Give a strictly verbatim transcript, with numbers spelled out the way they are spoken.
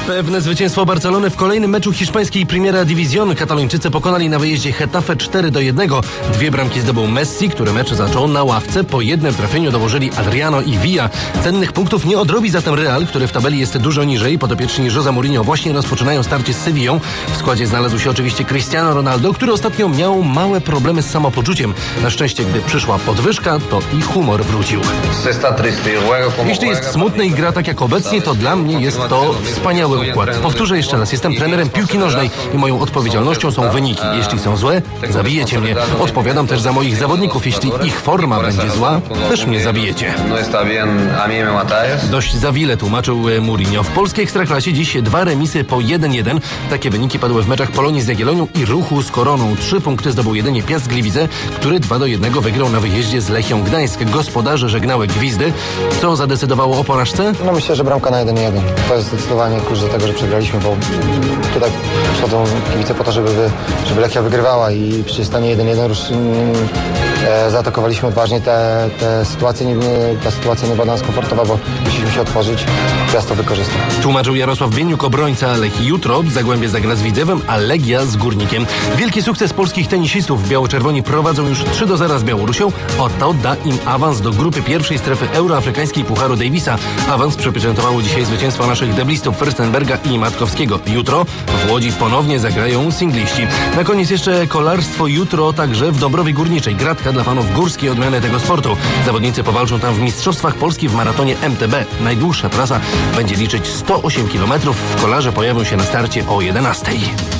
Pewne zwycięstwo Barcelony w kolejnym meczu hiszpańskiej Primera División. Katalończycy pokonali na wyjeździe Getafe cztery do jednego. Dwie bramki zdobył Messi, który mecz zaczął na ławce. Po jednym trafieniu dołożyli Adriano i Villa. Cennych punktów nie odrobi zatem Real, który w tabeli jest dużo niżej. Podopieczni Jose Mourinho właśnie rozpoczynają starcie z Sevillą. W składzie znalazł się oczywiście Cristiano Ronaldo, który ostatnio miał małe problemy z samopoczuciem. Na szczęście, gdy przyszła podwyżka, to i humor wrócił. Jeśli jest smutny i gra tak jak obecnie, to dla mnie jest to wspaniały układ. Powtórzę jeszcze raz, jestem trenerem piłki nożnej i moją odpowiedzialnością są wyniki. Jeśli są złe, zabijecie mnie. Odpowiadam też za moich zawodników. Jeśli ich forma będzie zła, też mnie zabijecie. Dość za wiele, tłumaczył Mourinho. W polskiej Ekstraklasie dziś dwa remisy po jeden jeden. Takie wyniki padły w meczach Polonii z Jagiellonią i Ruchu z Koroną. Trzy punkty zdobył jedynie Piast Gliwice, który dwa do jednego wygrał na wyjeździe z Lechią Gdańsk. Gospodarze żegnały gwizdy. Co zadecydowało o porażce? No myślę, że bramka na jeden jeden. To jest zdecydowanie klucz do tego, że przegraliśmy, bo tutaj przychodzą kibice po to, żeby, żeby Lechia wygrywała i przy stanie jeden jeden już e, zaatakowaliśmy odważnie te, te sytuacje. Nie, ta sytuacja nie była dla nas komfortowa, bo musieliśmy się otworzyć. Piast to wykorzystał. Tłumaczył Jarosław Bieniuk, obrońca Lechii. Jutro Zagłębie zagra z Widzewem, a Legia z Górnikiem. Wielki sukces polskich tenisistów. Biało-czerwoni prowadzą już trzy do zera z Białorusią. Oto da im awans do grupy pierwszej strefy euroafrykańskiej Pucharu Davisa. Awans przypieczętowało dzisiaj zwycięstwo naszych deblistów Fürstenberga i Matkowskiego. Jutro w Łodzi ponownie zagrają singliści. Na koniec jeszcze kolarstwo. Jutro także w Dąbrowie Górniczej. Gratka dla fanów górskiej odmiany tego sportu. Zawodnicy powalczą tam w Mistrzostwach Polski w maratonie M T B. Najdłuższa trasa będzie liczyć sto osiem kilometrów. Kolarze pojawią się na starcie o jedenastej.